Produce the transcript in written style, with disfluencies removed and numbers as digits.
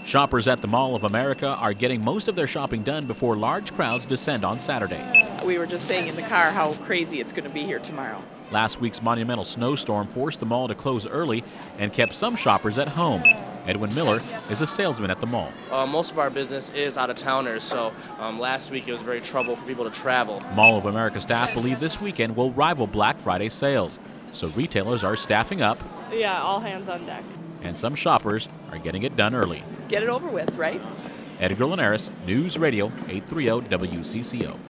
Shoppers at the Mall of America are getting most of their shopping done before large crowds descend on Saturday. We were just saying in the car how crazy it's going to be here tomorrow. Last week's monumental snowstorm forced the mall to close early and kept some shoppers at home. Edwin Miller is a salesman at the mall. Most of our business is out-of-towners, so last week it was very trouble for people to travel. Mall of America staff believe this weekend will rival Black Friday sales, so retailers are staffing up. Yeah, all hands on deck. And some shoppers are getting it done early. Get it over with, right? Edgar Linares, News Radio 830 WCCO.